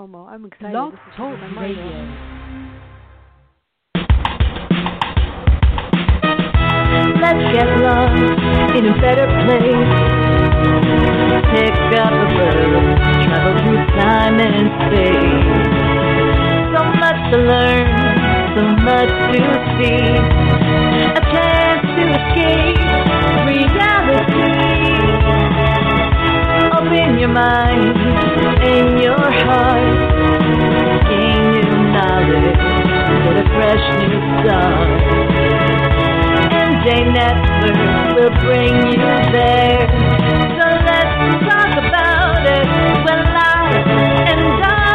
Como. I'm excited. Blog This is Talk my mind Radio. Let's get lost in a better place. Pick up a book, travel through time and space. So much to learn, so much to see. A chance to escape reality. Open your mind and your heart. Gain new knowledge, get a fresh new start. MJ Network will bring you there. So let's talk about it. We're live and on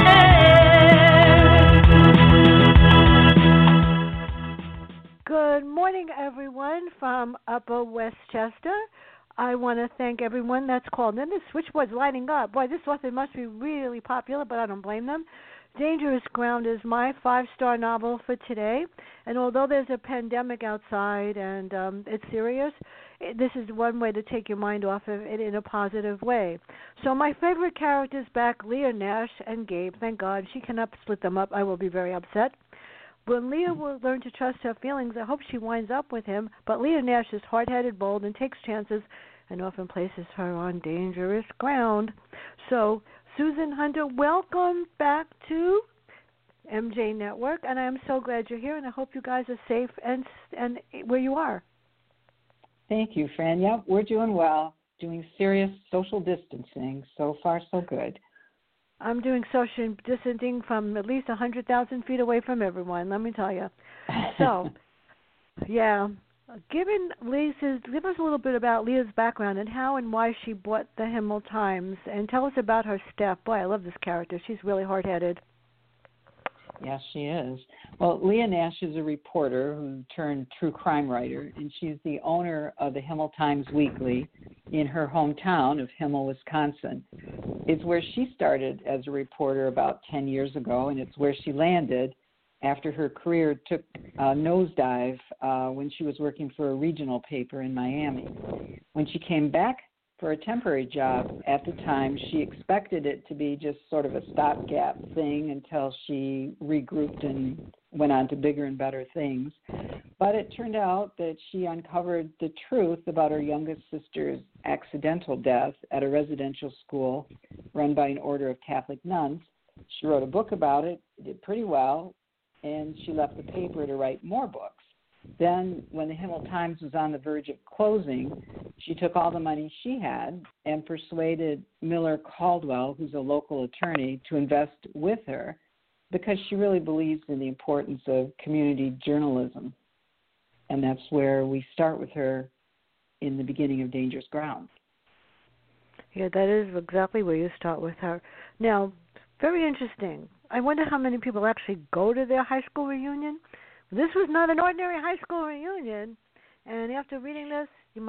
the air. Good morning, everyone, from Upper Westchester. I want to thank everyone that's called in. The switchboard's lighting up. Boy, this author must be really popular, but I don't blame them. Dangerous Ground is my 5-star novel for today. And although there's a pandemic outside and it's serious, this is one way to take your mind off of it in a positive way. So my favorite characters back, Leah Nash and Gabe. Thank God. She cannot split them up. I will be very upset. When Leah will learn to trust her feelings, I hope she winds up with him. But Leah Nash is hard-headed, bold, and takes chances and often places her on dangerous ground. So, Susan Hunter, welcome back to MJ Network, and I am so glad you're here, and I hope you guys are safe and where you are. Thank you, Fran. Yep, we're doing well, doing serious social distancing. So far, so good. I'm doing social distancing from at least 100,000 feet away from everyone, let me tell you. So, yeah. Give us a little bit about Leah's background and how and why she bought the Himmel Times, and tell us about her step. Boy, I love this character. She's really hard-headed. Yes, she is. Well, Leah Nash is a reporter who turned true crime writer, and she's the owner of the Himmel Times Weekly in her hometown of Himmel, Wisconsin. It's where she started as a reporter about 10 years ago, and it's where she landed after her career took a nosedive when she was working for a regional paper in Miami. When she came back for a temporary job at the time, she expected it to be just sort of a stopgap thing until she regrouped and went on to bigger and better things. But it turned out that she uncovered the truth about her youngest sister's accidental death at a residential school run by an order of Catholic nuns. She wrote a book about it, did pretty well, and she left the paper to write more books. Then, when the Himmel Times was on the verge of closing, she took all the money she had and persuaded Miller Caldwell, who's a local attorney, to invest with her because she really believes in the importance of community journalism. And that's where we start with her in the beginning of Dangerous Ground. Yeah, that is exactly where you start with her. Now, very interesting. I wonder how many people actually go to their high school reunion. This was not an ordinary high school reunion, and after reading this,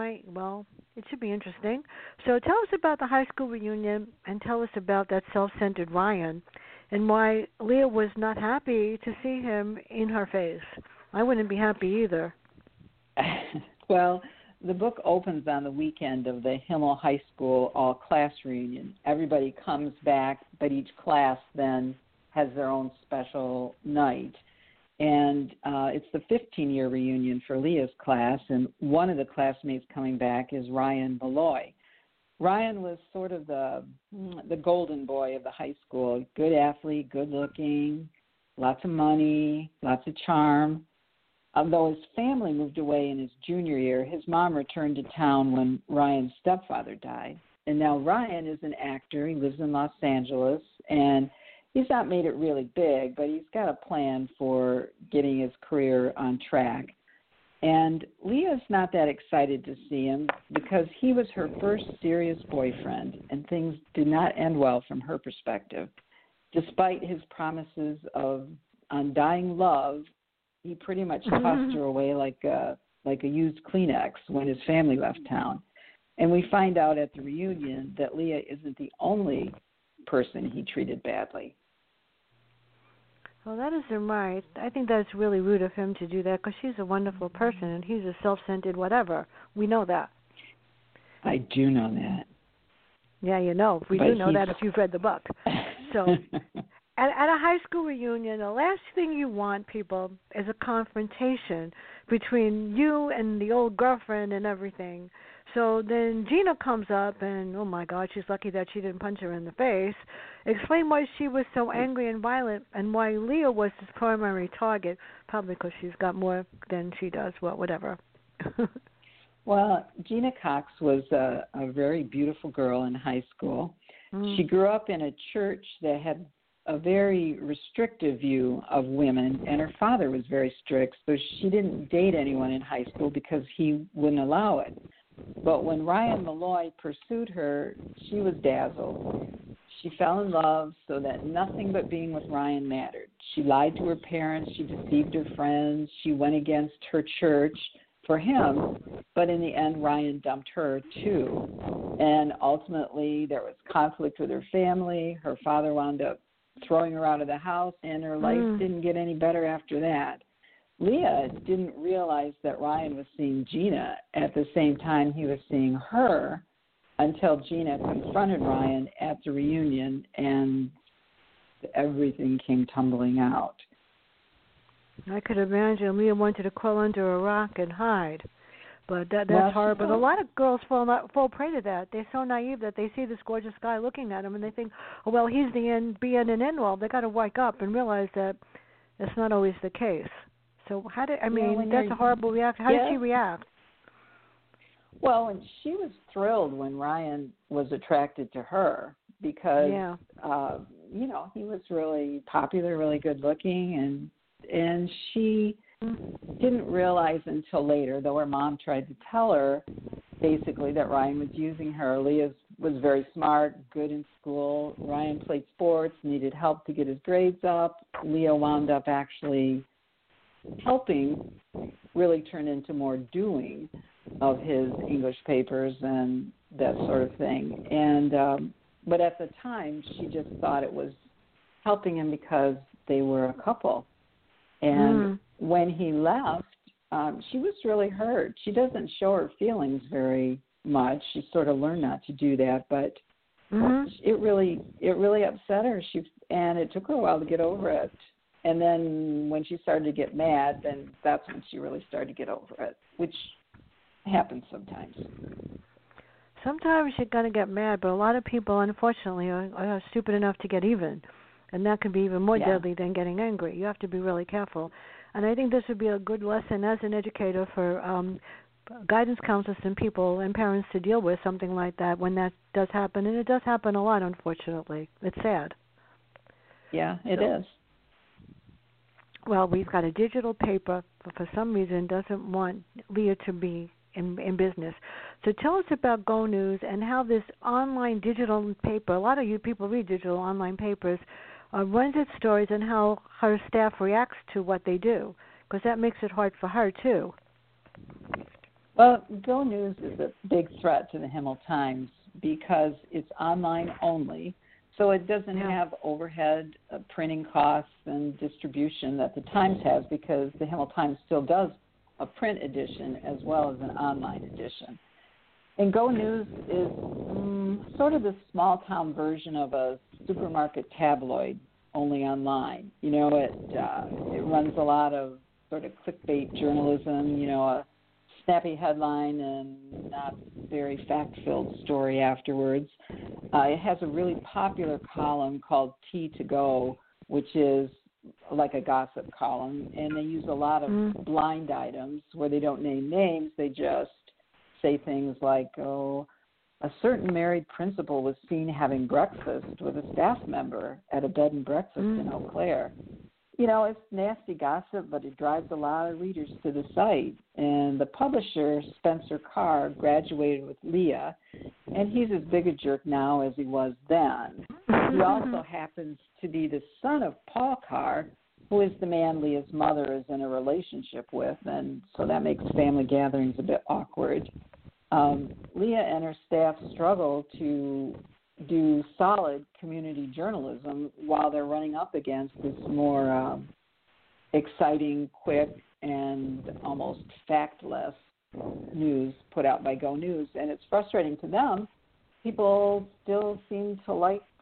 it should be interesting. So tell us about the high school reunion, and tell us about that self-centered Ryan, and why Leah was not happy to see him in her face. I wouldn't be happy either. Well, the book opens on the weekend of the Himmel High School all-class reunion. Everybody comes back, but each class then has their own special night. And it's the 15-year reunion for Leah's class, and one of the classmates coming back is Ryan Malloy. Ryan was sort of the golden boy of the high school, good athlete, good looking, lots of money, lots of charm. Although his family moved away in his junior year, his mom returned to town when Ryan's stepfather died. And now Ryan is an actor. He lives in Los Angeles, and he's not made it really big, but he's got a plan for getting his career on track. And Leah's not that excited to see him because he was her first serious boyfriend, and things did not end well from her perspective. Despite his promises of undying love, he pretty much tossed her away like a used Kleenex when his family left town. And we find out at the reunion that Leah isn't the only person he treated badly. Well, that isn't right. I think that's really rude of him to do that because she's a wonderful person and he's a self-centered whatever. We know that. I do know that. Yeah, you know. We do know that if you've read the book. So at a high school reunion, the last thing you want, people, is a confrontation between you and the old girlfriend and everything. So then Gina comes up, and oh my God, she's lucky that she didn't punch her in the face. Explain why she was so angry and violent, and why Leah was his primary target. Probably because she's got more than she does. Well, whatever. Well, Gina Cox was a very beautiful girl in high school. She grew up in a church that had a very restrictive view of women, and her father was very strict, so she didn't date anyone in high school because he wouldn't allow it. But when Ryan Malloy pursued her, she was dazzled. She fell in love so that nothing but being with Ryan mattered. She lied to her parents, she deceived her friends, she went against her church for him, but in the end, Ryan dumped her too. And ultimately, there was conflict with her family. Her father wound up throwing her out of the house, and her life didn't get any better after that. Leah didn't realize that Ryan was seeing Gina at the same time he was seeing her until Gina confronted Ryan at the reunion, and everything came tumbling out. I could imagine Leah wanted to crawl under a rock and hide. But that's horrible. But a lot of girls fall prey to that. They're so naive that they see this gorgeous guy looking at them, and they think, oh, well, he's the end, be and end all. They got to wake up and realize that it's not always the case. So that's a horrible reaction. How did she react? Well, and she was thrilled when Ryan was attracted to her because, he was really popular, really good looking, and she didn't realize until later, though her mom tried to tell her basically that Ryan was using her. Leah was very smart, good in school. Ryan played sports, needed help to get his grades up. Leah wound up actually helping really turn into more doing of his English papers and that sort of thing. And but at the time, she just thought it was helping him because they were a couple. And when he left, she was really hurt. She doesn't show her feelings very much. She sort of learned not to do that, but it really upset her. And it took her a while to get over it. And then when she started to get mad, then that's when she really started to get over it, which happens sometimes. Sometimes you're going to get mad, but a lot of people, unfortunately, are stupid enough to get even. And that can be even more deadly than getting angry. You have to be really careful. And I think this would be a good lesson as an educator for guidance counselors and people and parents to deal with something like that when that does happen. And it does happen a lot, unfortunately. It's sad. Yeah, it is. Well, we've got a digital paper, but for some reason doesn't want Leah to be in business. So tell us about Go News and how this online digital paper, a lot of you people read digital online papers, runs its stories and how her staff reacts to what they do, because that makes it hard for her, too. Well, Go News is a big threat to the Himmel Times because it's online only, so it doesn't have overhead printing costs and distribution that the Times has, because the Himmel Times still does a print edition as well as an online edition. And Go News is sort of the small-town version of a supermarket tabloid, only online. You know, it runs a lot of sort of clickbait journalism, a snappy headline and not very fact-filled story afterwards. It has a really popular column called Tea to Go, which is like a gossip column, and they use a lot of blind items where they don't name names. They just say things like, a certain married principal was seen having breakfast with a staff member at a bed and breakfast in Eau Claire. It's nasty gossip, but it drives a lot of readers to the site. And the publisher, Spencer Carr, graduated with Leah, and he's as big a jerk now as he was then. He also happens to be the son of Paul Carr, who is the man Leah's mother is in a relationship with, and so that makes family gatherings a bit awkward. Leah and her staff struggle to do solid community journalism while they're running up against this more exciting, quick, and almost factless news put out by Go News. And it's frustrating to them. People still seem to like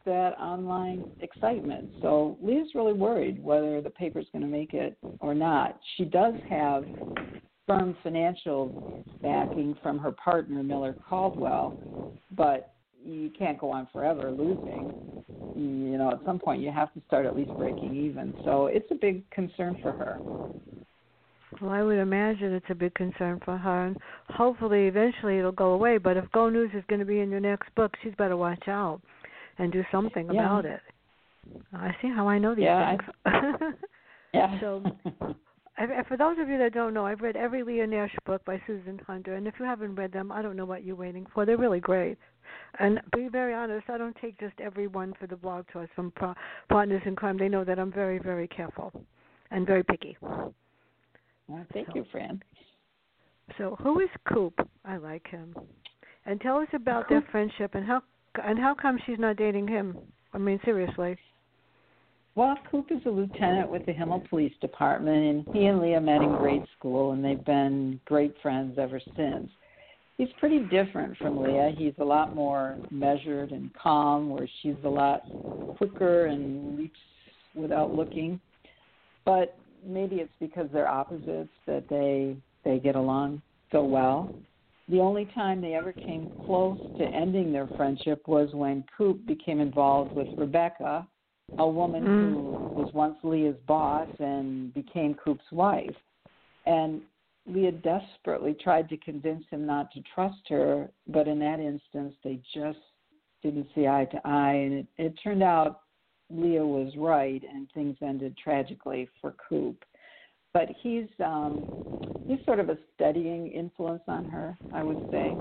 that online excitement. So Leah's really worried whether the paper's going to make it or not. She does have firm financial backing from her partner, Miller Caldwell, but you can't go on forever losing. You know, at some point you have to start at least breaking even. So it's a big concern for her. Well, I would imagine it's a big concern for her, and hopefully eventually it'll go away. But if Go News is going to be in your next book, she's better watch out and do something about it. I see how I know these things. Yeah. So, for those of you that don't know, I've read every Leah Nash book by Susan Hunter, and if you haven't read them, I don't know what you're waiting for. They're really great. And to be very honest, I don't take just every one for the blog tours from Partners in Crime. They know that I'm very, very careful and very picky. Well, thank you, Fran. So, who is Coop? I like him. And tell us about their friendship and how come she's not dating him? I mean, seriously. Well, Coop is a lieutenant with the Himmel Police Department, and he and Leah met in grade school, and they've been great friends ever since. He's pretty different from Leah. He's a lot more measured and calm, where she's a lot quicker and leaps without looking. But maybe it's because they're opposites that they get along so well. The only time they ever came close to ending their friendship was when Coop became involved with Rebecca, a woman who was once Leah's boss and became Coop's wife. And Leah desperately tried to convince him not to trust her, but in that instance they just didn't see eye to eye, and it turned out Leah was right, and things ended tragically for Coop. But he's sort of a steadying influence on her, I would say.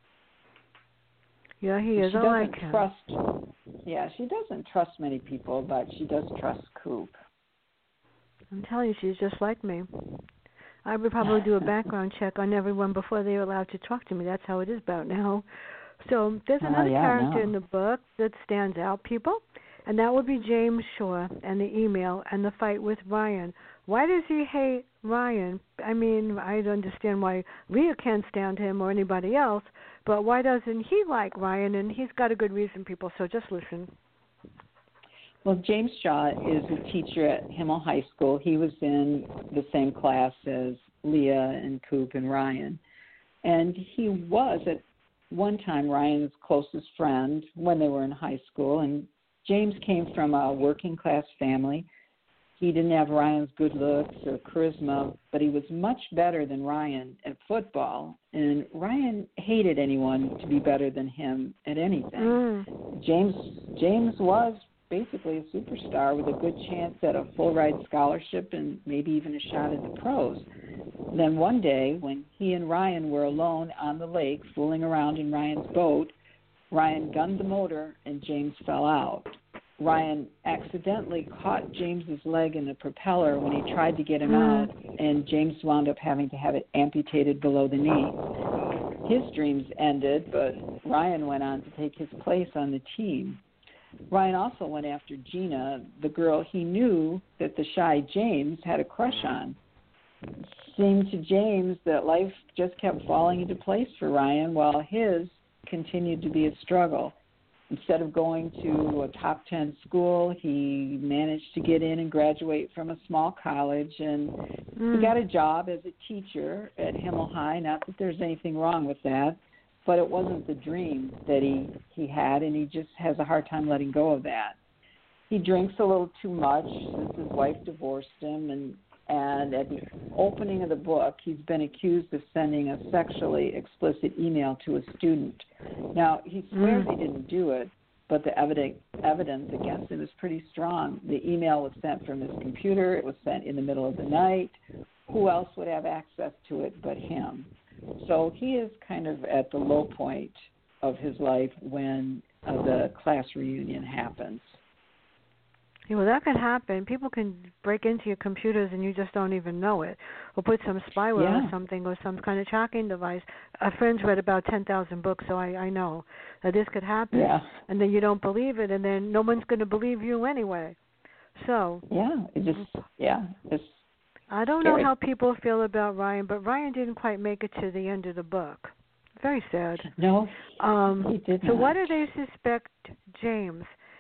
Yeah, he is. I like him. Yeah, she doesn't trust many people, but she does trust Coop. I'm telling you, she's just like me. I would probably do a background check on everyone before they're allowed to talk to me. That's how it is about now. So there's another character in the book that stands out, people, and that would be James Shaw and the email and the fight with Ryan. Why does he hate Ryan? I mean, I understand why Leah can't stand him or anybody else, but why doesn't he like Ryan? And he's got a good reason, people, so just listen. Well, James Shaw is a teacher at Himmel High School. He was in the same class as Leah and Coop and Ryan. And he was at one time Ryan's closest friend when they were in high school. And James came from a working class family. He didn't have Ryan's good looks or charisma, but he was much better than Ryan at football. And Ryan hated anyone to be better than him at anything. James was basically a superstar with a good chance at a full-ride scholarship and maybe even a shot at the pros. Then one day, when he and Ryan were alone on the lake fooling around in Ryan's boat, Ryan gunned the motor and James fell out. Ryan accidentally caught James's leg in the propeller when he tried to get him out, and James wound up having to have it amputated below the knee. His dreams ended, but Ryan went on to take his place on the team. Ryan also went after Gina, the girl he knew that the shy James had a crush on. It seemed to James that life just kept falling into place for Ryan, while his continued to be a struggle. Instead of going to a top 10 school, he managed to get in and graduate from a small college, and he got a job as a teacher at Himmel High. Not that there's anything wrong with that, but it wasn't the dream that he had, and he just has a hard time letting go of that. He drinks a little too much since his wife divorced him, and at the opening of the book, he's been accused of sending a sexually explicit email to a student. Now, he swears he didn't do it, but the evidence against him is pretty strong. The email was sent from his computer. It was sent in the middle of the night. Who else would have access to it but him? So he is kind of at the low point of his life when the class reunion happens. Yeah, well, that could happen. People can break into your computers and you just don't even know it, or put some spyware or something, or some kind of tracking device. A friend's read about 10,000 books, so I know that this could happen. Yeah. And then you don't believe it, and then no one's going to believe you anyway. So it's I don't scary. know how people feel about Ryan, but Ryan didn't quite make it to the end of the book. Very sad. No, he did So not. why do they suspect James?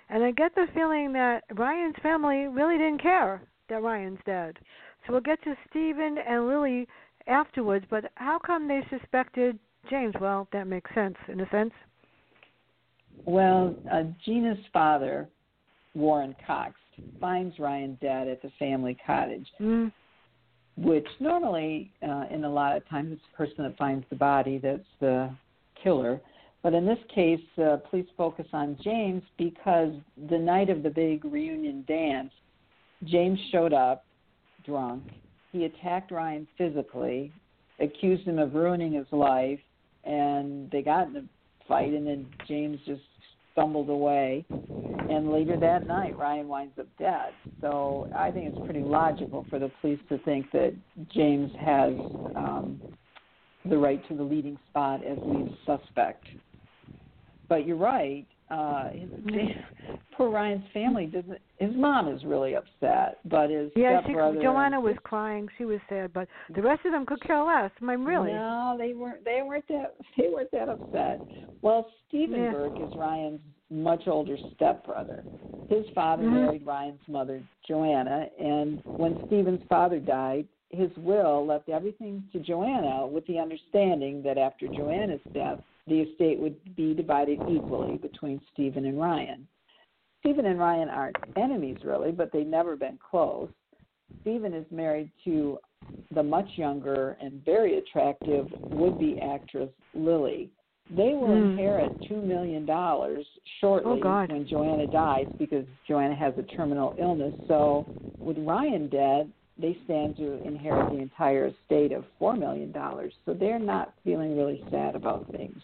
And I get the feeling that Ryan's family really didn't care that Ryan's dead. So we'll get to Stephen and Lily afterwards, but how come they suspected James? Well, that makes sense, in a sense. Well, Gina's father, Warren Cox, finds Ryan dead at the family cottage, which normally, in a lot of times, it's the person that finds the body that's the killer. But in this case, police focus on James because the night of the big reunion dance, James showed up drunk. He attacked Ryan physically, accused him of ruining his life, and they got in a fight, and then James just stumbled away. And later that night, Ryan winds up dead. So I think it's pretty logical for the police to think that James has the right to the leading spot as lead suspect. But you're right. Poor Ryan's family doesn't. His mom is really upset, but his stepbrother. Joanna was crying. She was sad, but the rest of them could care less. I mean, really? No, they weren't that upset. Well, Stephen Burke is Ryan's much older stepbrother. His father married Ryan's mother, Joanna, and when Stephen's father died, his will left everything to Joanna with the understanding that after Joanna's death, the estate would be divided equally between Stephen and Ryan. Stephen and Ryan aren't enemies, really, but they've never been close. Stephen is married to the much younger and very attractive would-be actress, Lily. They will inherit $2 million shortly when Joanna dies because Joanna has a terminal illness. So with Ryan dead, they stand to inherit the entire estate of $4 million. So they're not feeling really sad about things.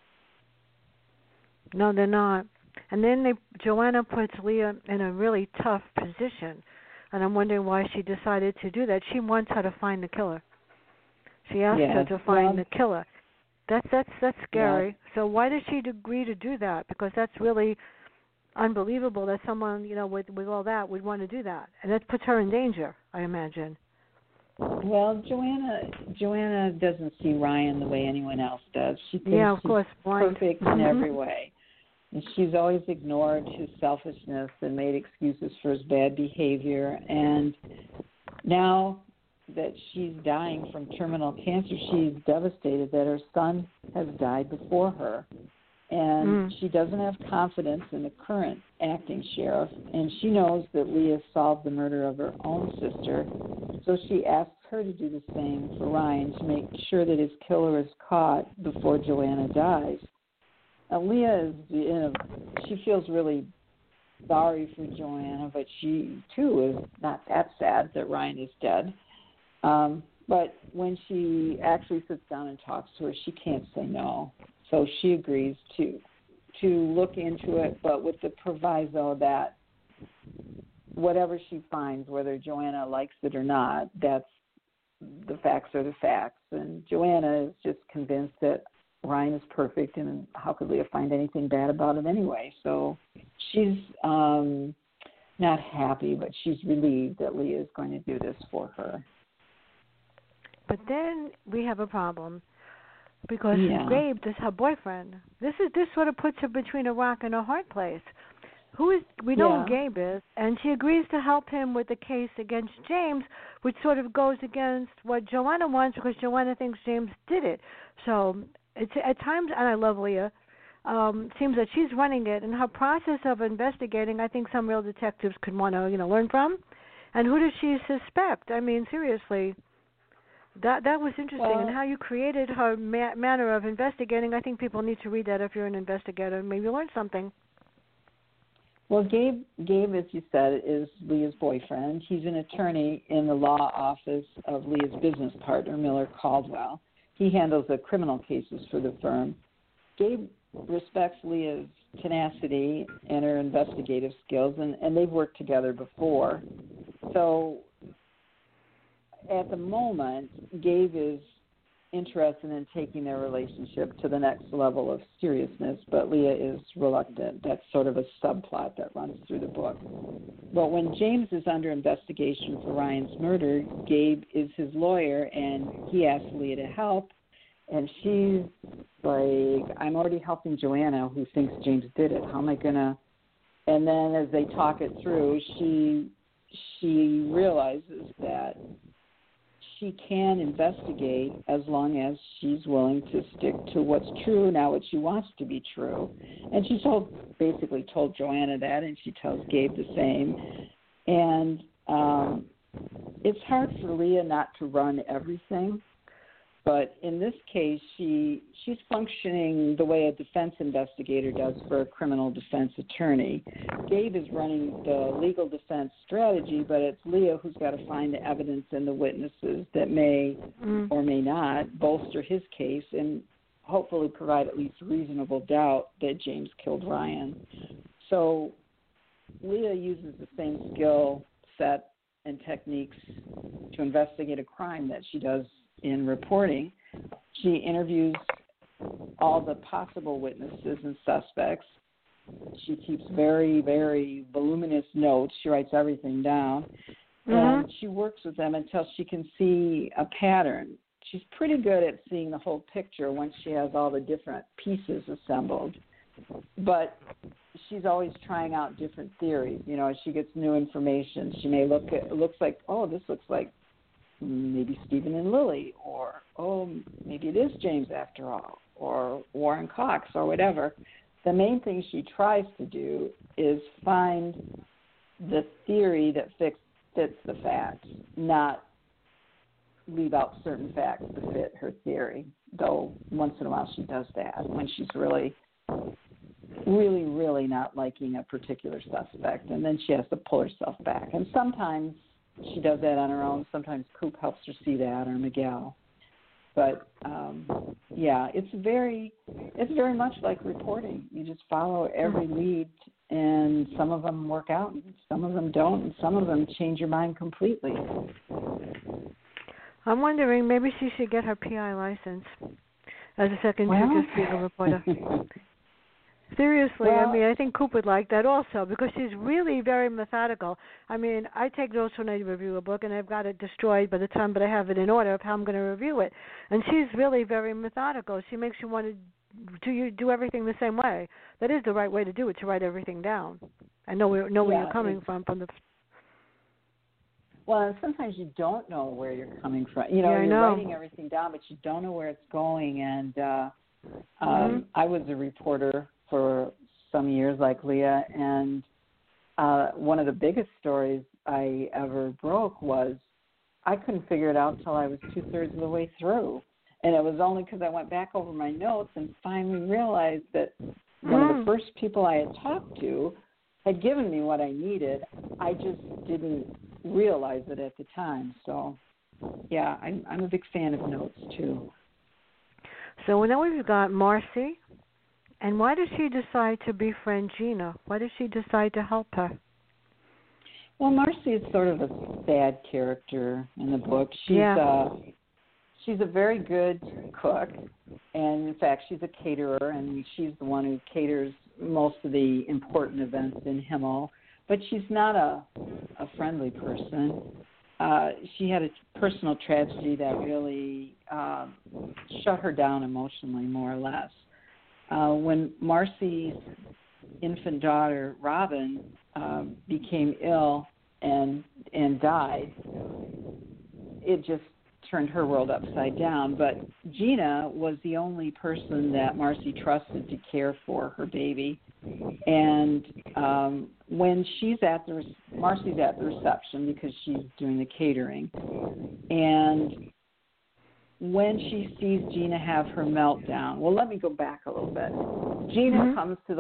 No, they're not. And then Joanna puts Leah in a really tough position. And I'm wondering why she decided to do that. She wants her to find the killer. She asked her to find the killer. That's scary. Yeah. So why did she agree to do that? Because that's really unbelievable that someone, with all that would want to do that. And that puts her in danger, I imagine. Well, Joanna doesn't see Ryan the way anyone else does. She thinks he's perfect in every way. And she's always ignored his selfishness and made excuses for his bad behavior. And now that she's dying from terminal cancer, she's devastated that her son has died before her. And she doesn't have confidence in the current acting sheriff, and she knows that Leah solved the murder of her own sister, so she asks her to do the same for Ryan to make sure that his killer is caught before Joanna dies. Now, Leah she feels really sorry for Joanna, but she, too, is not that sad that Ryan is dead. But when she actually sits down and talks to her, she can't say no. So she agrees to look into it, but with the proviso that whatever she finds, whether Joanna likes it or not, the facts are the facts. And Joanna is just convinced that Ryan is perfect, and how could Leah find anything bad about him anyway? So she's not happy, but she's relieved that Leah is going to do this for her. But then we have a problem. Because Gabe is her boyfriend. This sort of puts her between a rock and a hard place. We know who Gabe is, and she agrees to help him with the case against James, which sort of goes against what Joanna wants because Joanna thinks James did it. So it's at times, and I love Leah, seems that she's running it, and her process of investigating, I think some real detectives could want to learn from. And who does she suspect? I mean, seriously. That was interesting, and how you created her manner of investigating. I think people need to read that if you're an investigator and maybe learn something. Well, Gabe, as you said, is Leah's boyfriend. He's an attorney in the law office of Leah's business partner, Miller Caldwell. He handles the criminal cases for the firm. Gabe respects Leah's tenacity and her investigative skills, and they've worked together before. So at the moment, Gabe is interested in taking their relationship to the next level of seriousness, but Leah is reluctant. That's sort of a subplot that runs through the book. But when James is under investigation for Ryan's murder, Gabe is his lawyer, and he asks Leah to help, and she's like, I'm already helping Joanna, who thinks James did it. How am I going to And then as they talk it through, she realizes that she can investigate as long as she's willing to stick to what's true, not what she wants to be true. And she basically told Joanna that, and she tells Gabe the same. And it's hard for Leah not to run everything, but in this case, she's functioning the way a defense investigator does for a criminal defense attorney. Gabe is running the legal defense strategy, but it's Leah who's got to find the evidence and the witnesses that may or may not bolster his case and hopefully provide at least reasonable doubt that James killed Ryan. So Leah uses the same skill set and techniques to investigate a crime that she does in reporting. She interviews all the possible witnesses and suspects. She keeps very, very voluminous notes. She writes everything down. And she works with them until she can see a pattern. She's pretty good at seeing the whole picture once she has all the different pieces assembled. But she's always trying out different theories. You know, as she gets new information, she may look at, it looks like, oh, this looks like maybe Stephen and Lily, or, oh, maybe it is James after all, or Warren Cox, or whatever. The main thing she tries to do is find the theory that fits the facts, not leave out certain facts to fit her theory, though once in a while she does that when she's really not liking a particular suspect, and then she has to pull herself back. And sometimes she does that on her own. Sometimes Coop helps her see that, or Miguel. But it's very much like reporting. You just follow every lead, and some of them work out, and some of them don't, and some of them change your mind completely. I'm wondering, maybe she should get her PI license as a second judicial legal reporter. Seriously, I mean, I think Coop would like that also, because she's really very methodical. I mean, I take notes when I review a book, and I've got it destroyed by the time, but I have it in order of how I'm going to review it. And she's really very methodical. She makes you want to do everything the same way. That is the right way to do it, to write everything down. I know where you're coming from the. Well, sometimes you don't know where you're coming from. You know, you're writing everything down, but you don't know where it's going. And I was a reporter for some years, like Leah, and one of the biggest stories I ever broke was I couldn't figure it out until I was 2/3 of the way through. And it was only because I went back over my notes and finally realized that one of the first people I had talked to had given me what I needed. I just didn't realize it at the time. So, yeah, I'm a big fan of notes, too. So now we've got Marcy. And why did she decide to befriend Gina? Why did she decide to help her? Well, Marcy is sort of a sad character in the book. She's a very good cook, and in fact, she's a caterer, and she's the one who caters most of the important events in Himmel. But she's not a friendly person. She had a personal tragedy that really shut her down emotionally, more or less. When Marcy's infant daughter, Robin, became ill and died, it just turned her world upside down. But Gina was the only person that Marcy trusted to care for her baby. And when Marcy's at the reception because she's doing the catering, and when she sees Gina have her meltdown, well, let me go back a little bit. Gina comes to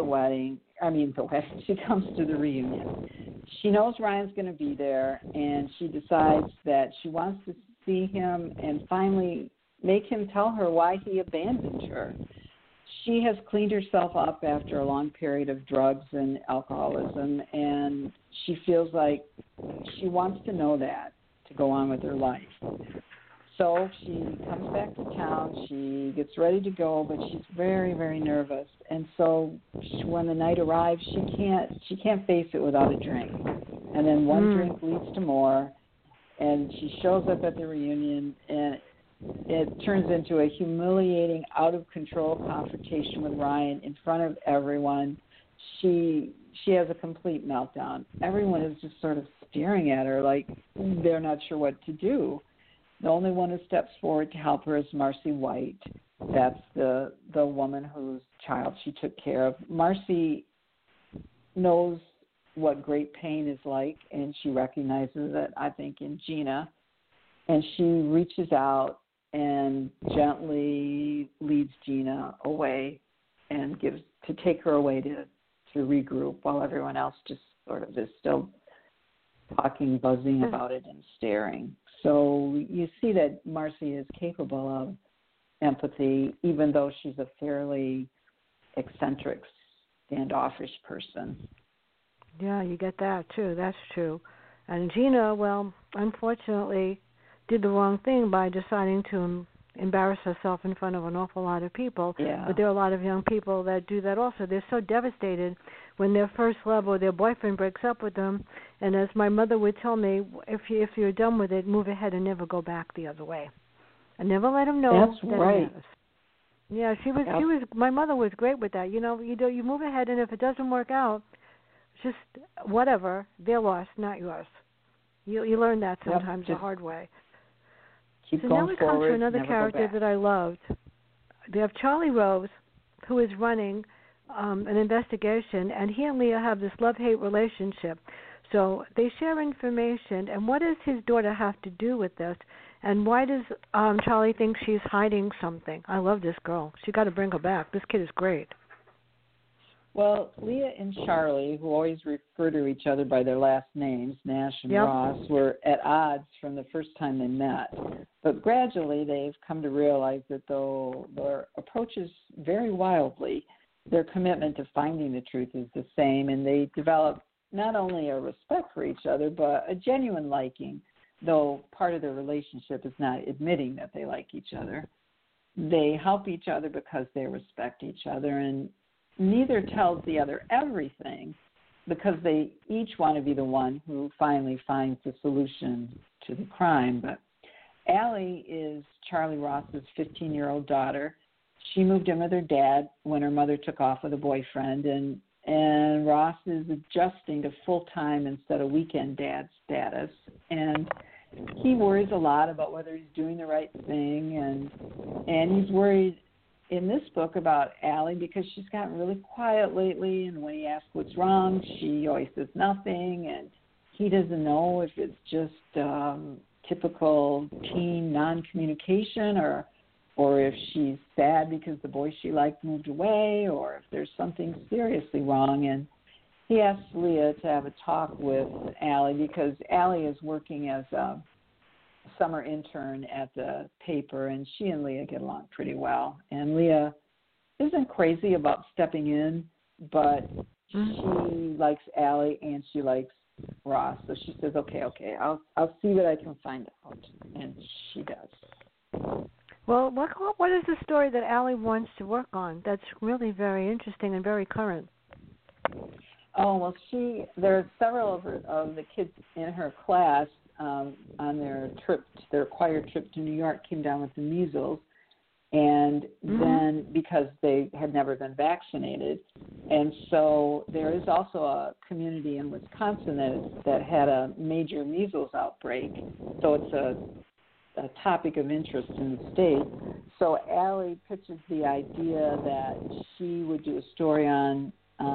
she comes to the reunion. She knows Ryan's going to be there, and she decides that she wants to see him and finally make him tell her why he abandoned her. She has cleaned herself up after a long period of drugs and alcoholism, and she feels like she wants to know that to go on with her life. So she comes back to town, she gets ready to go, but she's very, very nervous. And so when the night arrives, she can't face it without a drink. And then one drink leads to more, and she shows up at the reunion, and it turns into a humiliating, out-of-control confrontation with Ryan in front of everyone. She she has a complete meltdown. Everyone is just sort of staring at her like they're not sure what to do. The only one who steps forward to help her is Marcy White. That's the woman whose child she took care of. Marcy knows what great pain is like, and she recognizes it, I think, in Gina. And she reaches out and gently leads Gina away and to take her away to regroup while everyone else just sort of is still talking, buzzing about it and staring. So you see that Marcy is capable of empathy, even though she's a fairly eccentric, standoffish person. Yeah, you get that too. That's true. And Gina, well, unfortunately, did the wrong thing by deciding to embarrass herself in front of an awful lot of people. Yeah. But there are a lot of young people that do that also. They're so devastated when their first love or their boyfriend breaks up with them. And as my mother would tell me, if you're done with it, move ahead and never go back the other way. And never let them know That's that right. it matters. Yeah, she was. My mother was great with that. You know, you move ahead, and if it doesn't work out, just whatever. Their loss, not yours. You learn that sometimes the hard way. Keep so going now we come forward, to another character that I loved. They have Charlie Rose, who is running an investigation, and he and Leah have this love-hate relationship. So they share information, and what does his daughter have to do with this? And why does Charlie think she's hiding something? I love this girl. She got to bring her back. This kid is great. Well, Leah and Charlie, who always refer to each other by their last names, Nash and Ross, were at odds from the first time they met. But gradually they've come to realize that though their approaches vary wildly, their commitment to finding the truth is the same, and they develop not only a respect for each other, but a genuine liking, though part of their relationship is not admitting that they like each other. They help each other because they respect each other, and neither tells the other everything because they each want to be the one who finally finds the solution to the crime. But Allie is Charlie Ross's 15-year-old daughter. She moved in with her dad when her mother took off with a boyfriend, and Ross is adjusting to full-time instead of weekend dad status. And he worries a lot about whether he's doing the right thing, and he's worried in this book about Allie because she's gotten really quiet lately, and when he asks what's wrong, she always says nothing, and he doesn't know if it's just typical teen non-communication or if she's sad because the boy she liked moved away, or if there's something seriously wrong. And he asks Leah to have a talk with Allie because Allie is working as a summer intern at the paper, and she and Leah get along pretty well. And Leah isn't crazy about stepping in, but she likes Allie and she likes Ross. So she says, okay, I'll see what I can find out. And she does. Well, what is the story that Allie wants to work on? That's really very interesting and very current. Oh, well, there are several of the kids in her class on their choir trip to New York came down with the measles, and then because they had never been vaccinated. And so there is also a community in Wisconsin that had a major measles outbreak. So it's a topic of interest in the state. So Allie pitches the idea that she would do a story on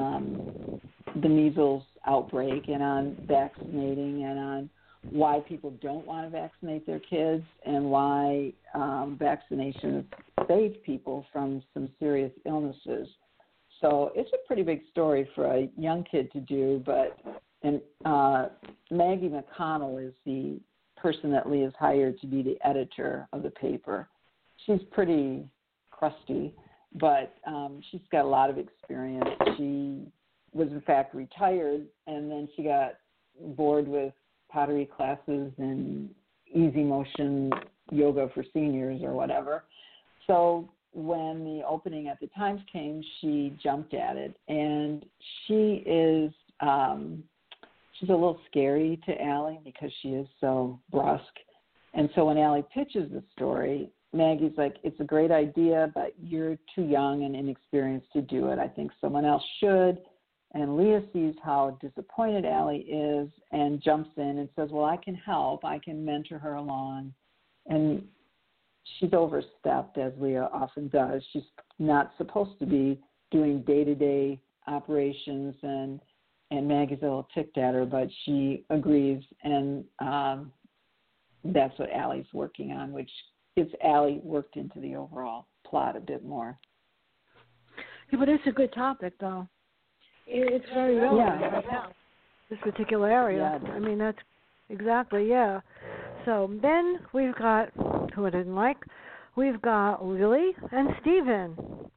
the measles outbreak and on vaccinating and on why people don't want to vaccinate their kids and why vaccinations save people from some serious illnesses. So it's a pretty big story for a young kid to do, and Maggie McConnell is the person that Leah has hired to be the editor of the paper. She's pretty crusty, but she's got a lot of experience. She was, in fact, retired, and then she got bored with pottery classes and easy motion yoga for seniors or whatever. So when the opening at the Times came, she jumped at it, and she is she's a little scary to Allie because she is so brusque. And so when Allie pitches the story, Maggie's like, it's a great idea, but you're too young and inexperienced to do it. I think someone else should. And Leah sees how disappointed Allie is and jumps in and says, well, I can help. I can mentor her along. And she's overstepped, as Leah often does. She's not supposed to be doing day-to-day operations, and Maggie's a little ticked at her, but she agrees, and that's what Allie's working on, which gets Allie worked into the overall plot a bit more. Yeah, but it's a good topic, though. It's very relevant right now, this particular area. Yeah, I mean, that's exactly, yeah. So then we've got, who I didn't like, we've got Lily and Steven.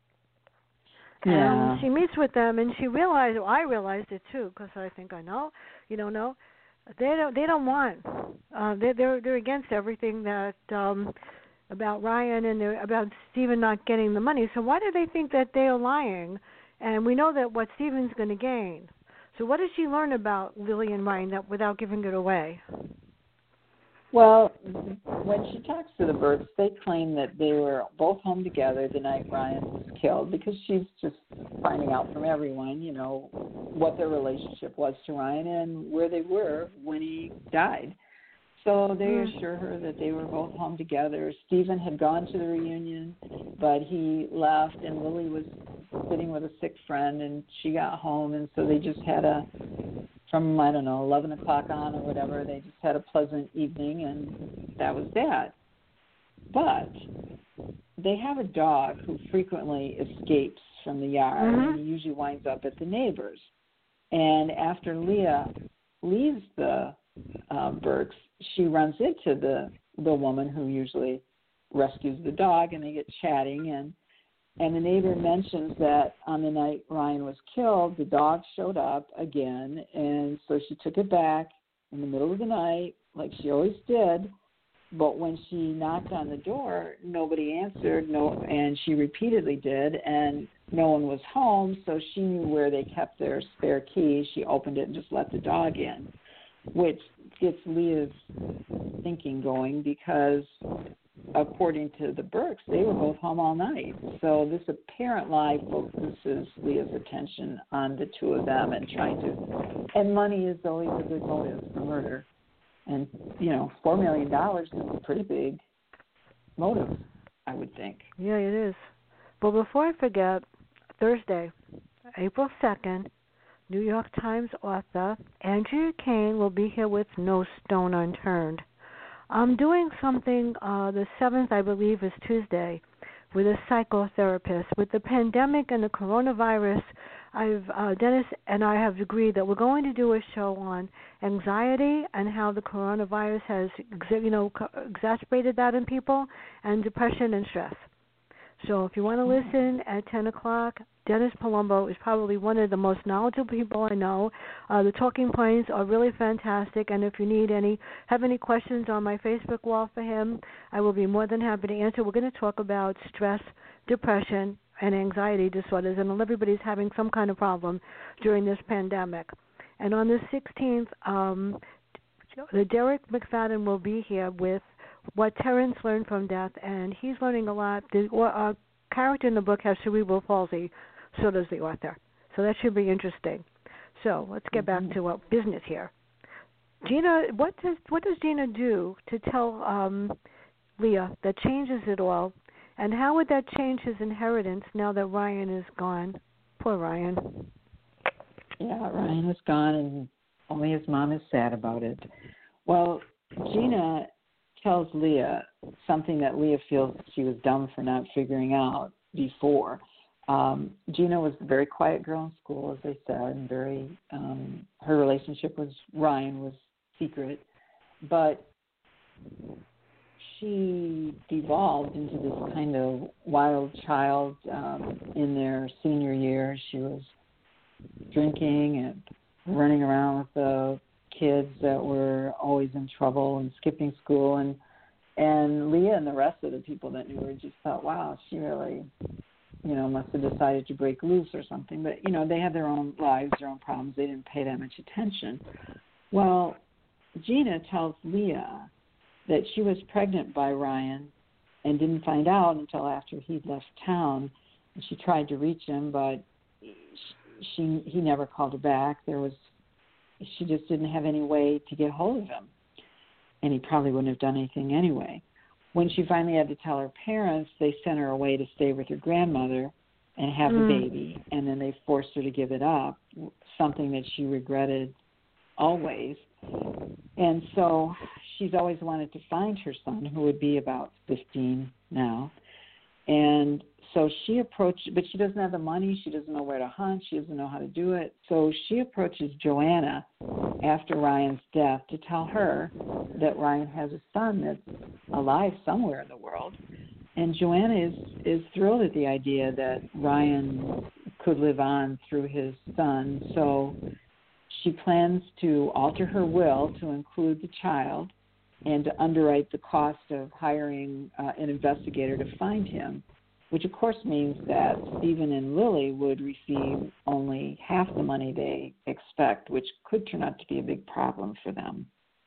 Yeah. And she meets with them, and she realized, well, I realized it too, because I think I know, you don't know. They don't want. They're against everything that about Ryan and about Steven not getting the money. So why do they think that they are lying? And we know that what Steven's going to gain. So what does she learn about Lily and Ryan that without giving it away? Well, when she talks to the Burks, they claim that they were both home together the night Ryan was killed, because she's just finding out from everyone, you know, what their relationship was to Ryan and where they were when he died. So they assure her that they were both home together. Steven had gone to the reunion, but he left, and Lily was sitting with a sick friend, and she got home, and so they just had from, 11 o'clock on or whatever, they just had a pleasant evening, and that was that. But they have a dog who frequently escapes from the yard, and he usually winds up at the neighbor's. And after Leah leaves the Burks, she runs into the woman who usually rescues the dog, and they get chatting, and the neighbor mentions that on the night Ryan was killed, the dog showed up again, and so she took it back in the middle of the night, like she always did. But when she knocked on the door, nobody answered, and she repeatedly did, and no one was home, so she knew where they kept their spare key. She opened it and just let the dog in, which gets Leah's thinking going, because according to the Burks, they were both home all night. So this apparent lie focuses Leah's attention on the two of them and and money is always a good motive for murder. And, $4 million is a pretty big motive, I would think. Yeah, it is. But before I forget, Thursday, April 2nd, New York Times author Andrea Kane will be here with No Stone Unturned. I'm doing something the 7th, I believe, is Tuesday, with a psychotherapist. With the pandemic and the coronavirus, Dennis and I have agreed that we're going to do a show on anxiety and how the coronavirus has, exacerbated that in people, and depression and stress. So if you want to listen at 10 o'clock, Dennis Palumbo is probably one of the most knowledgeable people I know. The talking points are really fantastic, and if you have any questions on my Facebook wall for him, I will be more than happy to answer. We're going to talk about stress, depression, and anxiety disorders, and everybody's having some kind of problem during this pandemic. And on the 16th, the Derek McFadden will be here with What Terrence Learned from Death, and he's learning a lot. The character in the book has cerebral palsy, so does the author. So that should be interesting. So let's get back to what business here. Gina, what does Gina do to tell Leah that changes it all, and how would that change his inheritance now that Ryan is gone? Poor Ryan. Yeah, Ryan is gone, and only his mom is sad about it. Well, Gina tells Leah something that Leah feels she was dumb for not figuring out before. Gina was a very quiet girl in school, as they said, and her relationship with Ryan was secret, but she devolved into this kind of wild child in their senior year. She was drinking and running around with the kids that were always in trouble and skipping school, and Leah and the rest of the people that knew her just thought, wow, she really, must have decided to break loose or something. But, they had their own lives, their own problems. They didn't pay that much attention. Well, Gina tells Leah that she was pregnant by Ryan and didn't find out until after he'd left town. And she tried to reach him, but he never called her back. She just didn't have any way to get hold of him, and he probably wouldn't have done anything anyway. When she finally had to tell her parents, they sent her away to stay with her grandmother and have the baby, and then they forced her to give it up, something that she regretted always. And so she's always wanted to find her son, who would be about 15 now. And so she approached, but she doesn't have the money. She doesn't know where to hunt. She doesn't know how to do it. So she approaches Joanna after Ryan's death to tell her that Ryan has a son that's alive somewhere in the world. And Joanna is thrilled at the idea that Ryan could live on through his son. So she plans to alter her will to include the child and to underwrite the cost of hiring an investigator to find him, which of course means that Stephen and Lily would receive only half the money they expect, which could turn out to be a big problem for them.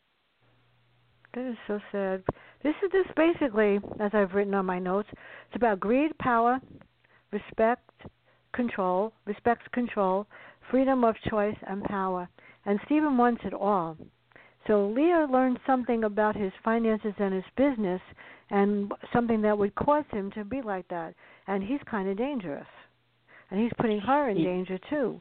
That is so sad. This basically, as I've written on my notes, it's about greed, power, respects control, freedom of choice, and power. And Stephen wants it all. So Leah learned something about his finances and his business, and something that would cause him to be like that. And he's kind of dangerous. And he's putting her in danger, too.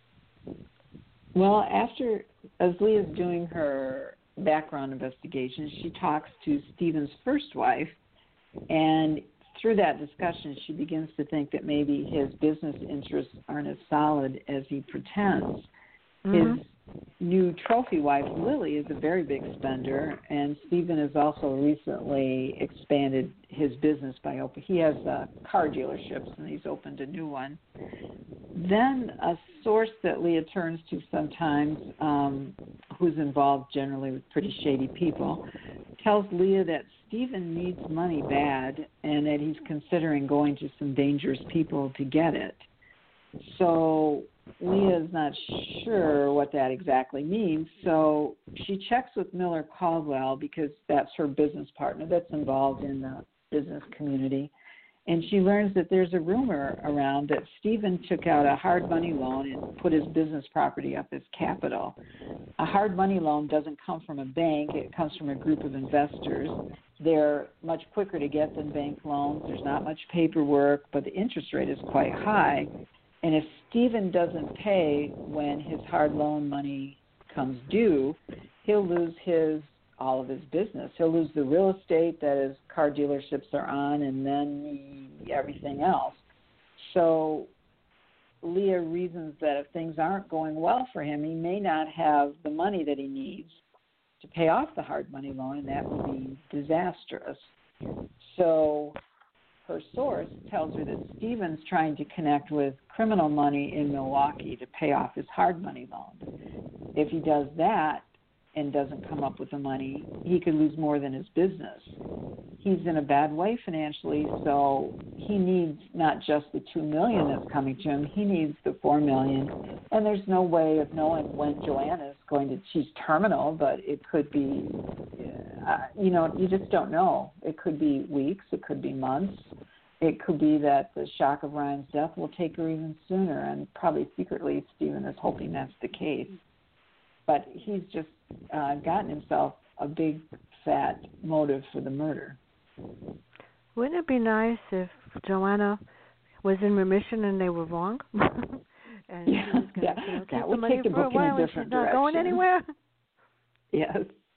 Well, as Leah's doing her background investigation, she talks to Stephen's first wife, and through that discussion, she begins to think that maybe his business interests aren't as solid as he pretends. His new trophy wife, Lily, is a very big spender, and Stephen has also recently expanded his business by he has car dealerships, and he's opened a new one. Then a source that Leah turns to sometimes, who's involved generally with pretty shady people, tells Leah that Stephen needs money bad and that he's considering going to some dangerous people to get it. So Leah's not sure what that exactly means, so she checks with Miller Caldwell because that's her business partner that's involved in the business community, and she learns that there's a rumor around that Stephen took out a hard money loan and put his business property up as capital. A hard money loan doesn't come from a bank, it comes from a group of investors. They're much quicker to get than bank loans. There's not much paperwork, but the interest rate is quite high. And if Stephen doesn't pay when his hard loan money comes due, he'll lose all of his business. He'll lose the real estate that his car dealerships are on, and then everything else. So Leah reasons that if things aren't going well for him, he may not have the money that he needs to pay off the hard money loan, and that would be disastrous. So her source tells her that Stephen's trying to connect with criminal money in Milwaukee to pay off his hard money loan. If he does that and doesn't come up with the money, he could lose more than his business. He's in a bad way financially, so he needs not just the $2 million that's coming to him, he needs the $4 million. And there's no way of knowing when Joanna's she's terminal, but it could be, you just don't know. It could be weeks, it could be months. It could be that the shock of Ryan's death will take her even sooner, and probably secretly Stephen is hoping that's the case. But he's just gotten himself a big, fat motive for the murder. Wouldn't it be nice if Joanna was in remission and they were wrong? And she was gonna, that would take the book in a different direction. Not going anywhere. Yes,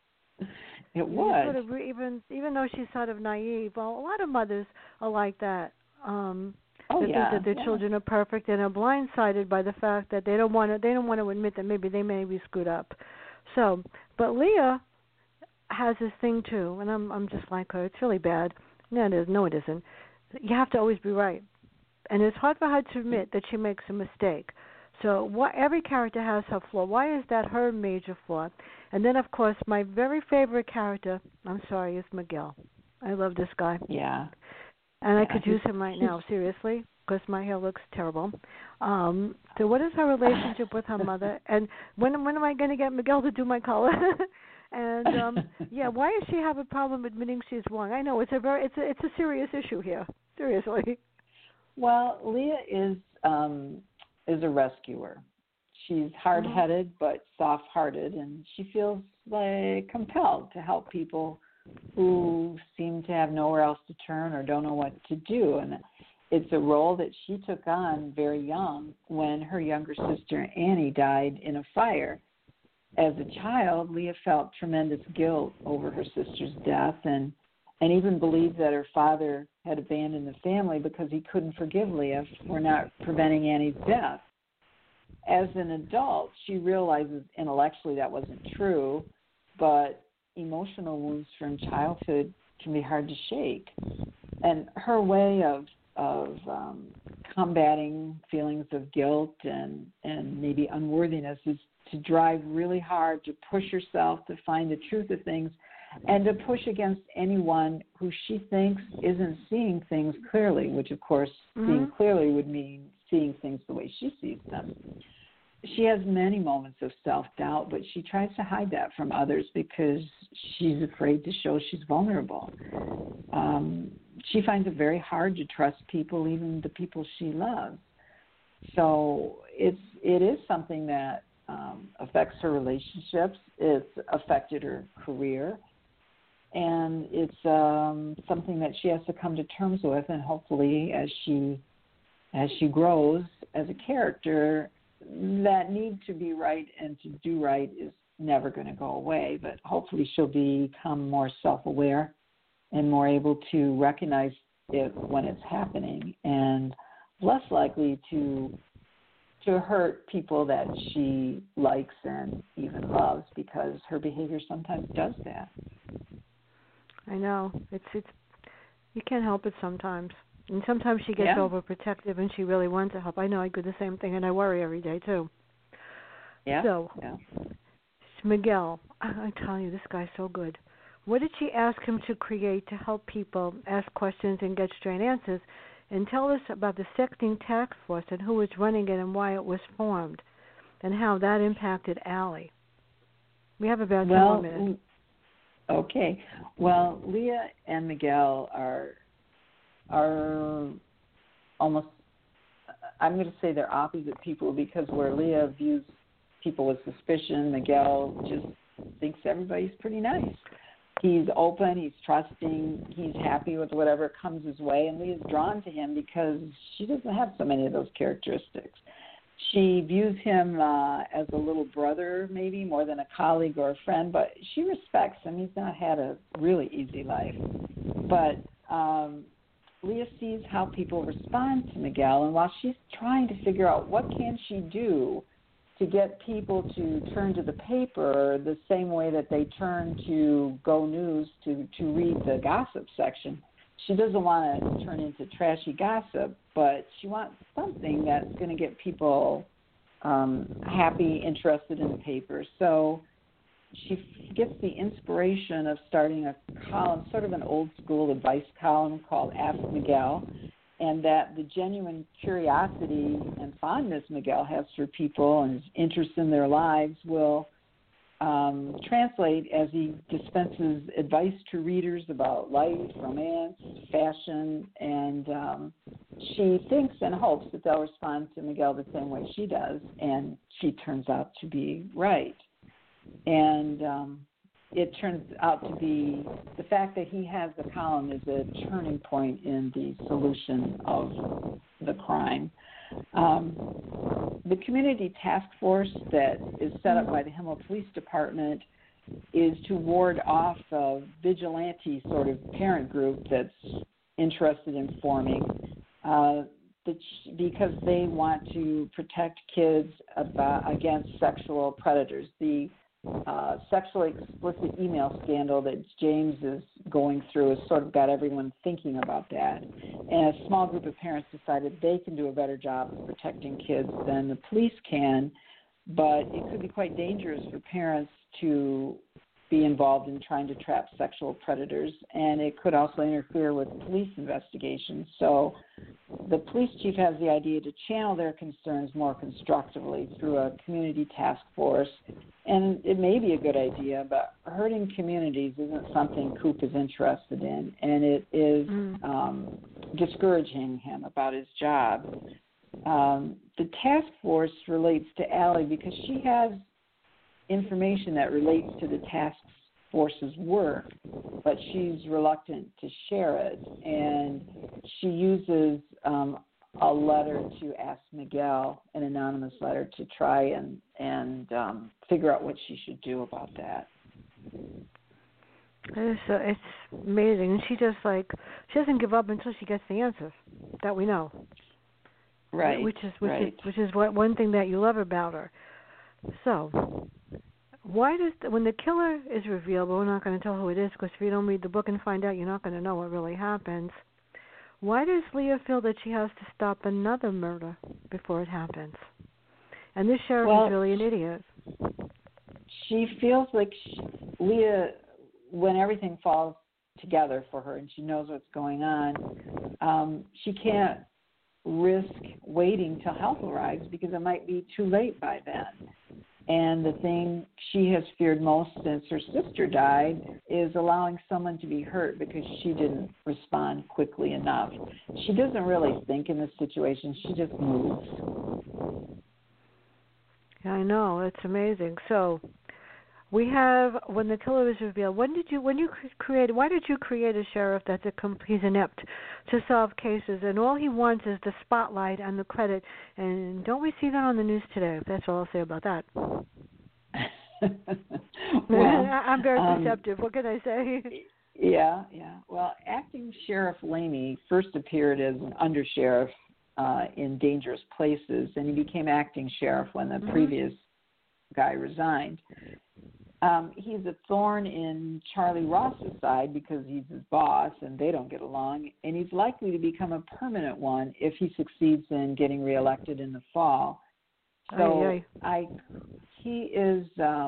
it would. Sort of even though she's sort of naive, well, a lot of mothers are like that. Think that their children are perfect and are blindsided by the fact that they don't want to admit that maybe they may be screwed up. So, but Leah has this thing too, and I'm just like her. It's really bad. No, it isn't. You have to always be right, and it's hard for her to admit that she makes a mistake. So every character has her flaw. Why is that her major flaw? And then, of course, my very favorite character, is Miguel. I love this guy. Yeah. And I could use him right now, seriously, because my hair looks terrible. So what is her relationship with her mother? And when am I going to get Miguel to do my color? And, why does she have a problem admitting she's wrong? I know it's a serious issue here, seriously. Well, Leah is is a rescuer. She's hard-headed but soft-hearted, and she feels like compelled to help people who seem to have nowhere else to turn or don't know what to do. And it's a role that she took on very young when her younger sister Annie died in a fire. As a child, Leah felt tremendous guilt over her sister's death and even believed that her father had abandoned the family because he couldn't forgive Leah for not preventing Annie's death. As an adult, she realizes intellectually that wasn't true, but emotional wounds from childhood can be hard to shake. And her way of combating feelings of guilt and maybe unworthiness is to drive really hard, to push herself to find the truth of things, and to push against anyone who she thinks isn't seeing things clearly, which, of course, seeing clearly would mean seeing things the way she sees them. She has many moments of self-doubt, but she tries to hide that from others because she's afraid to show she's vulnerable. She finds it very hard to trust people, even the people she loves. So it is something that affects her relationships. It's affected her career. And it's something that she has to come to terms with, and hopefully as she grows as a character, that need to be right and to do right is never going to go away, but hopefully she'll become more self-aware and more able to recognize it when it's happening and less likely to hurt people that she likes and even loves, because her behavior sometimes does that. I know. It's you can't help it sometimes. And sometimes she gets overprotective and she really wants to help. I know I do the same thing, and I worry every day too. Yeah. So, Miguel, I'm telling you, this guy's so good. What did she ask him to create to help people ask questions and get straight answers? And tell us about the Sexting Task Force and who was running it and why it was formed and how that impacted Allie. We have about 10 more minutes. Okay. Well, Leah and Miguel are almost, I'm going to say they're opposite people, because where Leah views people with suspicion, Miguel just thinks everybody's pretty nice. He's open, he's trusting, he's happy with whatever comes his way, and Leah's drawn to him because she doesn't have so many of those characteristics. She views him as a little brother, maybe, more than a colleague or a friend, but she respects him. He's not had a really easy life. But Leah sees how people respond to Miguel, and while she's trying to figure out what can she do to get people to turn to the paper the same way that they turn to Go News to read the gossip section, she doesn't want to turn into trashy gossip, but she wants something that's going to get people happy, interested in the paper. So she gets the inspiration of starting a column, sort of an old-school advice column called Ask Miguel, and that the genuine curiosity and fondness Miguel has for people and his interest in their lives will translate as he dispenses advice to readers about life, romance, fashion, and she thinks and hopes that they'll respond to Miguel the same way she does, and she turns out to be right. And it turns out to be the fact that he has the column is a turning point in the solution of the crime. The community task force that is set up by the Himmel Police Department is to ward off a vigilante sort of parent group that's interested in forming because they want to protect kids against sexual predators. The sexually explicit email scandal that James is going through has sort of got everyone thinking about that. And a small group of parents decided they can do a better job of protecting kids than the police can, but it could be quite dangerous for parents to be involved in trying to trap sexual predators, and it could also interfere with police investigations. So the police chief has the idea to channel their concerns more constructively through a community task force, and it may be a good idea, but hurting communities isn't something Coop is interested in, and it is discouraging him about his job. the task force relates to Allie because she has information that relates to the task force's work, but she's reluctant to share it. And she uses a letter to ask Miguel, an anonymous letter, to try and figure out what she should do about that. It's amazing. And she doesn't give up until she gets the answers that we know. Right. Which is one thing that you love about her. So, why when the killer is revealed, but we're not going to tell who it is because if you don't read the book and find out, you're not going to know what really happens. Why does Leah feel that she has to stop another murder before it happens? And this sheriff is really an idiot. She feels like Leah, when everything falls together for her and she knows what's going on, she can't risk waiting till help arrives because it might be too late by then. And the thing she has feared most since her sister died is allowing someone to be hurt because she didn't respond quickly enough. She doesn't really think in this situation. She just moves. Yeah, I know. It's amazing. So we have when the killer is revealed. Why did you create a sheriff that's he's inept to solve cases and all he wants is the spotlight and the credit? And don't we see that on the news today? That's all I'll say about that. Well, I'm very perceptive. What can I say? Yeah. Well, acting Sheriff Laney first appeared as an undersheriff in Dangerous Places, and he became acting sheriff when the previous guy resigned. He's a thorn in Charlie Ross's side because he's his boss and they don't get along, and he's likely to become a permanent one if he succeeds in getting reelected in the fall. So he is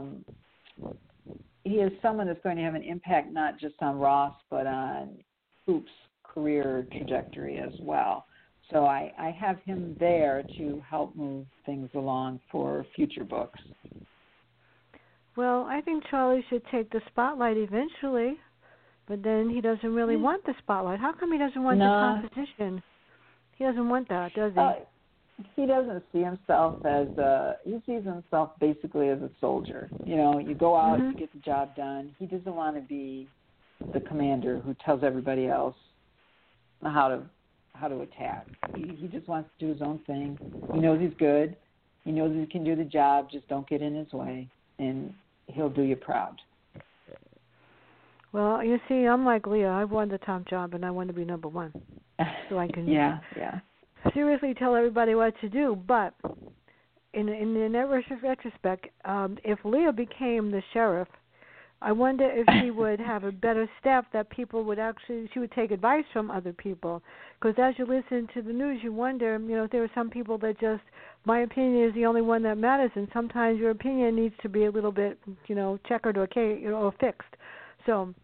someone that's going to have an impact not just on Ross but on Hoop's career trajectory as well. So I have him there to help move things along for future books. Well, I think Charlie should take the spotlight eventually, but then he doesn't really want the spotlight. How come he doesn't want the competition? He doesn't want that, does he? He doesn't see himself he sees himself basically as a soldier. You know, you go out, you get the job done. He doesn't want to be the commander who tells everybody else how to attack. He just wants to do his own thing. He knows he's good. He knows he can do the job. Just don't get in his way, and he'll do you proud. Well, you see, I'm like Leah. I want the top job, and I want to be number one, so I can seriously tell everybody what to do. But in retrospect, if Leah became the sheriff, I wonder if she would have a better staff that people would she would take advice from other people. Because as you listen to the news, you wonder, if there are some people that just, my opinion is the only one that matters, and sometimes your opinion needs to be a little bit, checkered or fixed. So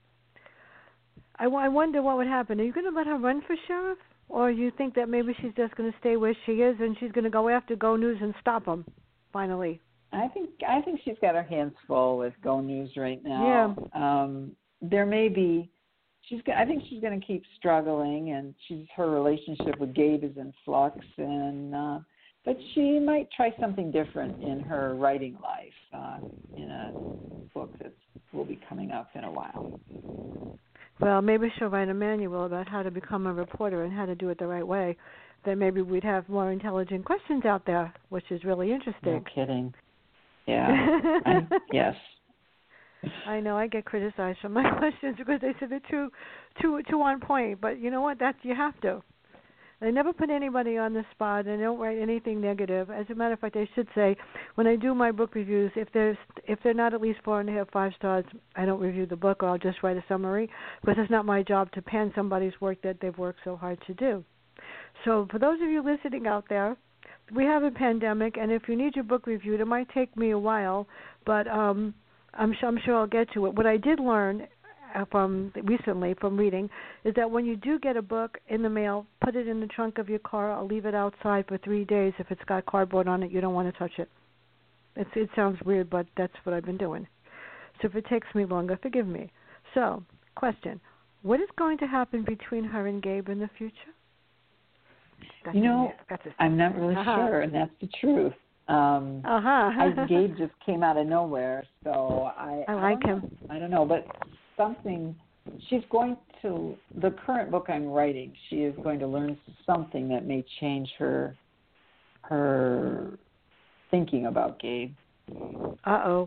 I wonder what would happen. Are you going to let her run for sheriff? Or you think that maybe she's just going to stay where she is and she's going to go after Go News and stop them, finally? I think she's got her hands full with Go News right now. Yeah. There may be. I think she's going to keep struggling, and her relationship with Gabe is in flux, but she might try something different in her writing life in a book that will be coming up in a while. Well, maybe she'll write a manual about how to become a reporter and how to do it the right way. Then maybe we'd have more intelligent questions out there, which is really interesting. No kidding. Yeah. Yes. I know I get criticized for my questions because they said they're too on point. But you know what? You have to. They never put anybody on the spot, and they don't write anything negative. As a matter of fact, I should say, when I do my book reviews, if they're not at least 4.5, 5 stars, I don't review the book, or I'll just write a summary, because it's not my job to pan somebody's work that they've worked so hard to do. So for those of you listening out there, we have a pandemic, and if you need your book reviewed, it might take me a while, but I'm sure I'll get to it. What I did learn from reading is that when you do get a book in the mail, put it in the trunk of your car or leave it outside for 3 days. If it's got cardboard on it, you don't want to touch it. It sounds weird, but that's what I've been doing. So if it takes me longer, forgive me. So, question, what is going to happen between her and Gabe in the future? I'm not really sure, and that's the truth. Gabe just came out of nowhere, so I like him. I don't know, but something. She's going to the current book I'm writing. She is going to learn something that may change her thinking about Gabe. Uh-oh.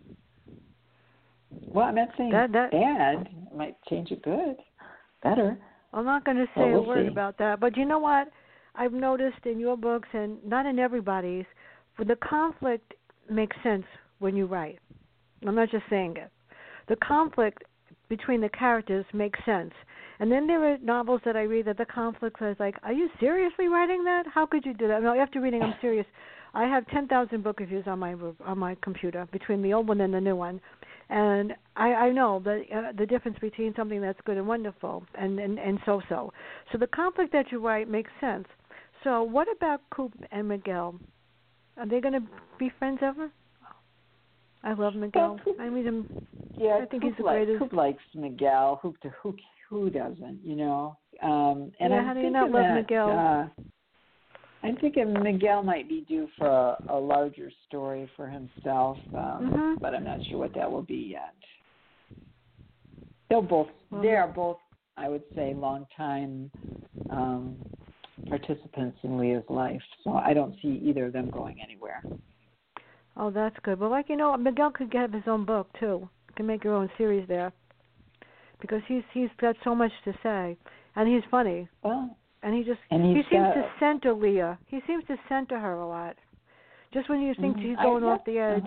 Well, I'm not saying bad. It might change it better. I'm not going to say a word about that. But you know what? I've noticed in your books, and not in everybody's, the conflict makes sense when you write. I'm not just saying it. The conflict between the characters makes sense. And then there are novels that I read that the conflict is like, are you seriously writing that? How could you do that? No, after reading, I'm serious. I have 10,000 book reviews on my computer between the old one and the new one, and I know the difference between something that's good and wonderful and so. So the conflict that you write makes sense. So what about Coop and Miguel? Are they going to be friends ever? I love Miguel. I mean him. Yeah, I think he's the greatest. Coop likes Miguel. Who doesn't? And how do you not love Miguel? I'm thinking Miguel might be due for a larger story for himself, but I'm not sure what that will be yet. They are both, I would say, longtime participants in Leah's life, so I don't see either of them going anywhere. Oh, that's good. Well, Miguel could get his own book too. You can make your own series there, because he's got so much to say, and he's funny. Well. And he seems to center Leah. He seems to center her a lot. Just when you think she's going off the edge.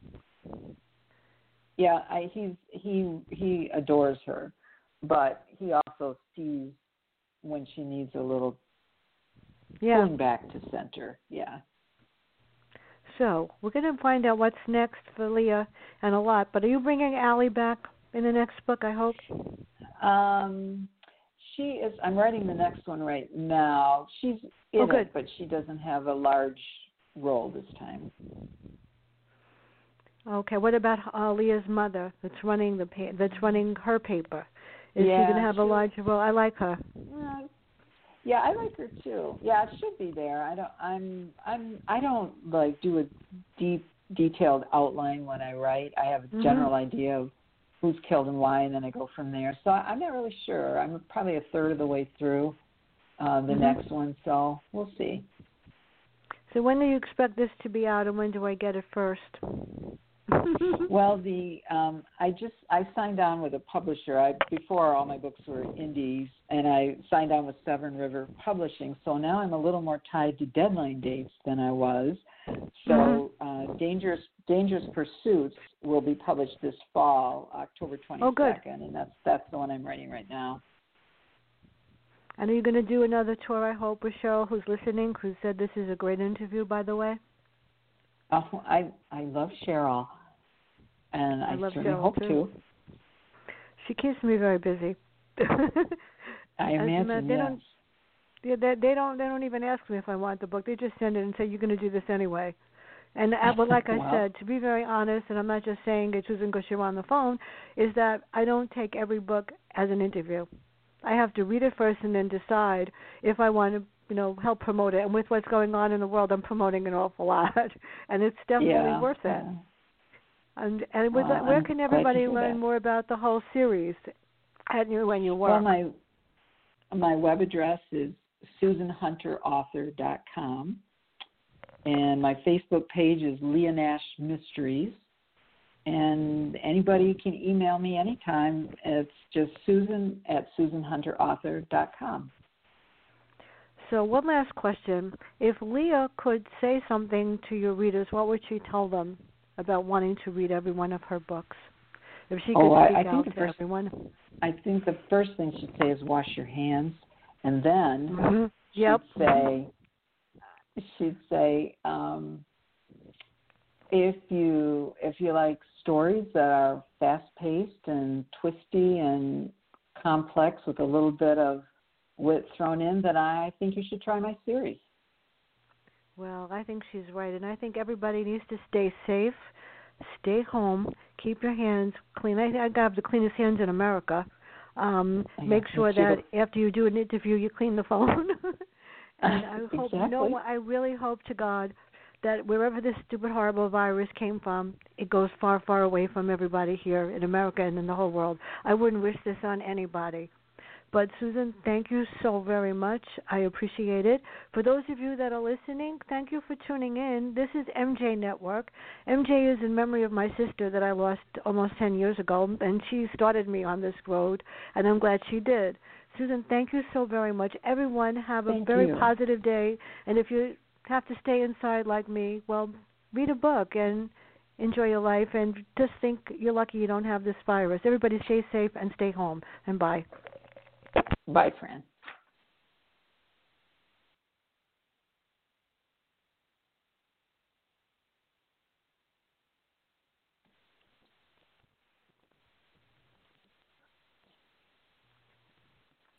Yeah, he adores her, but he also sees when she needs a little pulling back to center. Yeah. So we're going to find out what's next for Leah and a lot. But are you bringing Allie back in the next book, I hope? She is. I'm writing the next one right now. She's in it, but she doesn't have a large role this time. Okay. What about Leah's mother? That's running her paper. Is she going to have a large role? I like her. Yeah, I like her too. Yeah, it should be there. I don't like do a deep, detailed outline when I write. I have a general idea of who's killed and why, and then I go from there. So I'm not really sure. I'm probably a third of the way through the next one, so we'll see. So when do you expect this to be out, and when do I get it first? Well, I signed on with a publisher. Before all my books were indies, and I signed on with Severn River Publishing. So now I'm a little more tied to deadline dates than I was. So Dangerous Pursuits will be published this fall, October 22nd, oh, good. And that's the one I'm writing right now. And are you going to do another tour, I hope, with Cheryl, who's listening, who said this is a great interview, by the way? Oh, I love Cheryl, and I certainly hope to. She keeps me very busy. I imagine, yes. They don't even ask me if I want the book. They just send it and say, you're going to do this anyway. And but like I said, to be very honest, and I'm not just saying it, Susan, because you're on the phone, is that I don't take every book as an interview. I have to read it first and then decide if I want to, help promote it. And with what's going on in the world, I'm promoting an awful lot, and it's definitely worth it. And where can everybody learn more about the whole series when you work? Well, my web address is SusanHunterAuthor.com. And my Facebook page is Leah Nash Mysteries. And anybody can email me anytime. It's just Susan@SusanHunterAuthor.com. So one last question. If Leah could say something to your readers, what would she tell them about wanting to read every one of her books? If she could speak out to everyone. I think the first thing she'd say is wash your hands. And then she'd say, if you like stories that are fast-paced and twisty and complex with a little bit of wit thrown in, then I think you should try my series. Well, I think she's right, and I think everybody needs to stay safe, stay home, keep your hands clean. I have the cleanest hands in America. Make sure that after you do an interview, you clean the phone. And I hope I really hope to God that wherever this stupid, horrible virus came from, it goes far, far away from everybody here in America and in the whole world. I wouldn't wish this on anybody. But, Susan, thank you so very much. I appreciate it. For those of you that are listening, thank you for tuning in. This is MJ Network. MJ is in memory of my sister that I lost almost 10 years ago, and she started me on this road, and I'm glad she did. Susan, thank you so very much. Everyone, have a very positive day. And if you have to stay inside like me, well, read a book and enjoy your life, and just think you're lucky you don't have this virus. Everybody stay safe and stay home. And bye. Bye, Fran.